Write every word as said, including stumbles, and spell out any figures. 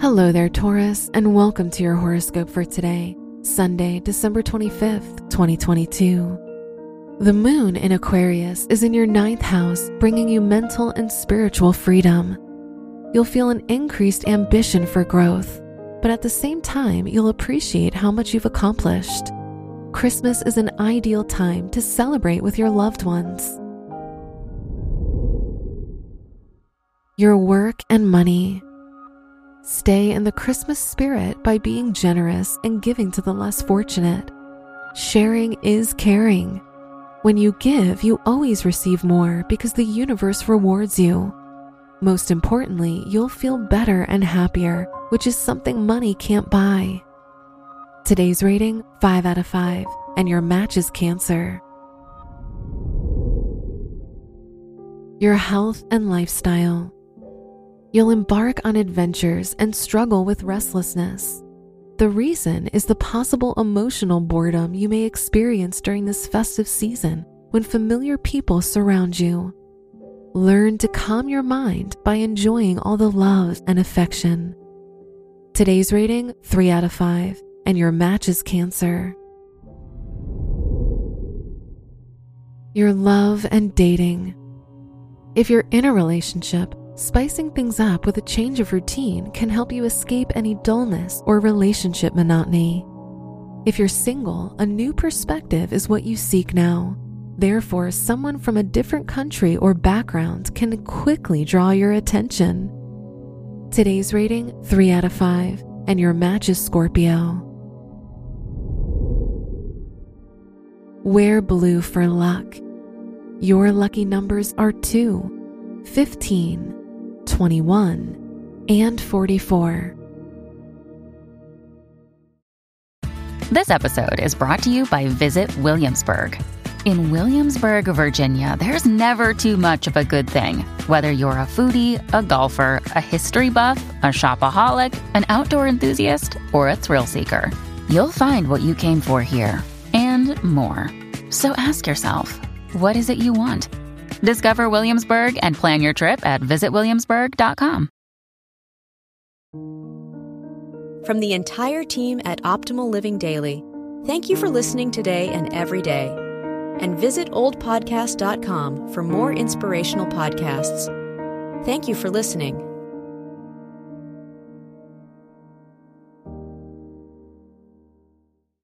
Hello there, Taurus, and welcome to your horoscope for today, Sunday, December twenty-fifth, twenty twenty-two. The moon in Aquarius is in your ninth house, bringing you mental and spiritual freedom. You'll feel an increased ambition for growth, but at the same time, you'll appreciate how much you've accomplished. Christmas is an ideal time to celebrate with your loved ones. Your work and money. Stay in the Christmas spirit by being generous and giving to the less fortunate. Sharing is caring. When you give, you always receive more because the universe rewards you. Most importantly, you'll feel better and happier, which is something money can't buy. Today's rating, five out of five, and your match is Cancer. Your health and lifestyle. You'll embark on adventures and struggle with restlessness. The reason is the possible emotional boredom you may experience during this festive season when familiar people surround you. Learn to calm your mind by enjoying all the love and affection. Today's rating, three out of five, and your match is Cancer. Your love and dating. If you're in a relationship, spicing things up with a change of routine can help you escape any dullness or relationship monotony. If you're single, a new perspective is what you seek now. Therefore, someone from a different country or background can quickly draw your attention. Today's rating, three out of five, and your match is Scorpio. Wear blue for luck. Your lucky numbers are two, fifteen, twenty-one, and forty-four. This episode is brought to you by Visit Williamsburg. In Williamsburg, Virginia, there's never too much of a good thing. Whether you're a foodie, a golfer, a history buff, a shopaholic, an outdoor enthusiast, or a thrill seeker, you'll find what you came for here and more. So ask yourself, what is it you want? Discover Williamsburg and plan your trip at visit williamsburg dot com. From the entire team at Optimal Living Daily, thank you for listening today and every day. And visit old podcast dot com for more inspirational podcasts. Thank you for listening.